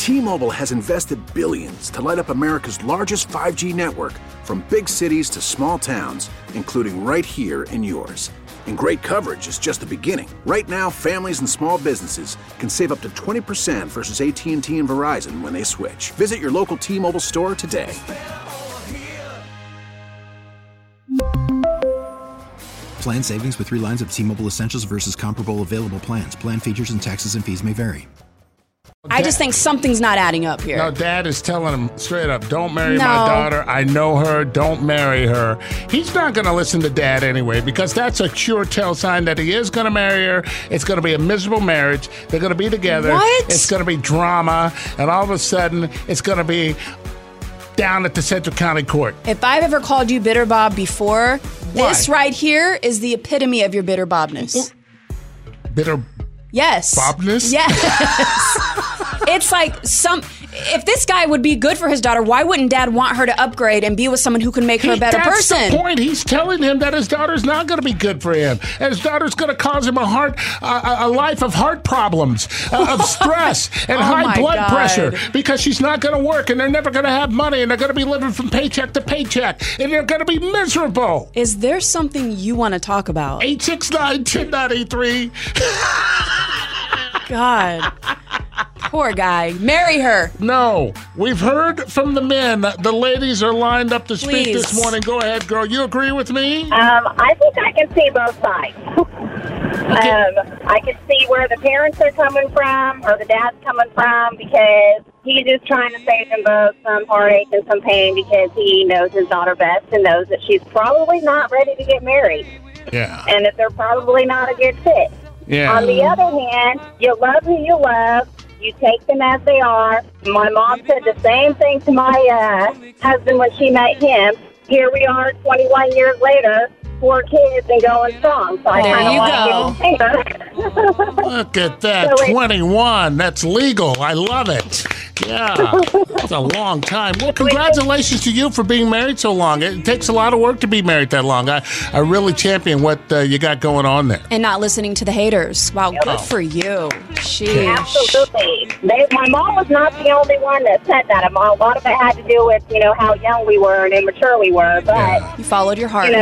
T-Mobile has invested billions to light up America's largest 5G network, from big cities to small towns, including right here in yours. And great coverage is just the beginning. Right now, families and small businesses can save up to 20% versus AT&T and Verizon when they switch. Visit your local T-Mobile store today. Plan savings with 3 lines of T-Mobile Essentials versus comparable available plans. Plan features and taxes and fees may vary. I just think something's not adding up here. No, Dad is telling him straight up, don't marry my daughter. I know her. Don't marry her. He's not going to listen to Dad anyway, because that's a sure tell sign that he is going to marry her. It's going to be a miserable marriage. They're going to be together. What? It's going to be drama. And all of a sudden, it's going to be down at the Central County Court. If I've ever called you bitter Bob before, this right here is the epitome of your bitter Bobness. Bitter Yes. Bobness? Yes. It's like if this guy would be good for his daughter, why wouldn't Dad want her to upgrade and be with someone who can make her a better person? That's the point. He's telling him that his daughter's not going to be good for him. And his daughter's going to cause him a life of heart problems, of stress, and high blood pressure, because she's not going to work, and they're never going to have money, and they're going to be living from paycheck to paycheck, and they're going to be miserable. Is there something you want to talk about? 869-1093. God. Poor guy. Marry her. No. We've heard from the men. The ladies are lined up to speak this morning. Go ahead, girl. You agree with me? I think I can see both sides. I can see where the parents are coming from, or the dad's coming from, because he's just trying to save them both some heartache and some pain, because he knows his daughter best and knows that she's probably not ready to get married. Yeah. And that they're probably not a good fit. Yeah. On the other hand, you love who you love. You take them as they are. My mom said the same thing to my husband when she met him. Here we are 21 years later, 4 kids and going strong. So I kind of like it. Look at that, 21. That's legal. I love it. Yeah, that's a long time. Well, congratulations to you for being married so long. It takes a lot of work to be married that long. I really champion what you got going on there. And not listening to the haters. Wow, good for you. Sheesh. Absolutely. My mom was not the only one that said that. A lot of it had to do with, how young we were and immature we were. But you followed your heart.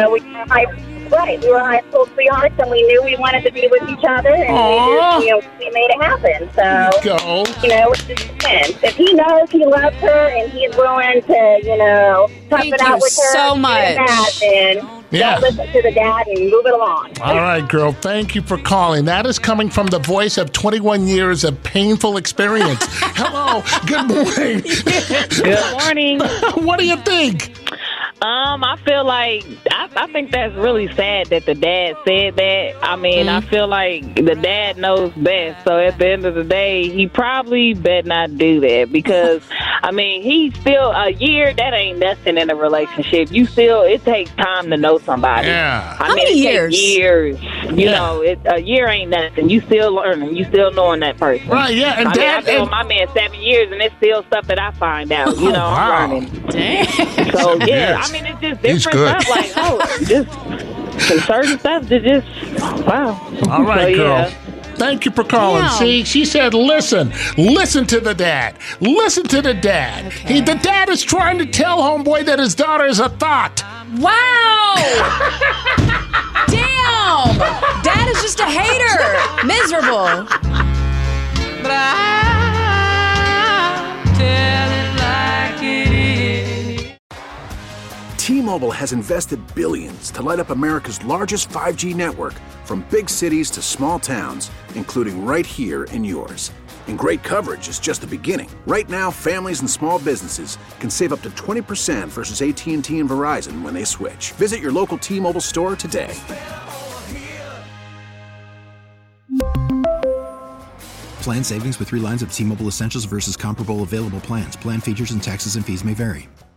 We were high school sweethearts, and we knew we wanted to be with each other, and we made it happen. So, it just depends. If he knows he loves her and he's willing to, tough it out with her, so much. Then don't listen to the dad and move it along. All right, girl. Thank you for calling. That is coming from the voice of 21 years of painful experience. Hello. Good morning. Good morning. What do you think? I feel like I think that's really sad that the dad said that. I mean, I feel like the dad knows best. So at the end of the day, he probably better not do that, because I mean, he's still a year. That ain't nothing in a relationship. It takes time to know somebody. Yeah. How many years? Years. A year ain't nothing. You still learning. You still knowing that person. Right. Yeah. And I've been with my man 7 years, and it's still stuff that I find out. I'm learning. Damn. So yeah, I mean, it's just different stuff. Like, just some certain stuff that just wow. All right, girl. Yeah. Thank you for calling. Damn. See, she said, listen to the dad. Listen to the dad. Okay. The dad is trying to tell homeboy that his daughter is a thought. Wow. Damn. Dad is just a hater. Miserable. But I tell it like it is. T-Mobile has invested billions to light up America's largest 5G network, from big cities to small towns, including right here in yours. And great coverage is just the beginning. Right now, families and small businesses can save up to 20% versus AT&T and Verizon when they switch. Visit your local T-Mobile store today. Plan savings with 3 lines of T-Mobile Essentials versus comparable available plans. Plan features and taxes and fees may vary.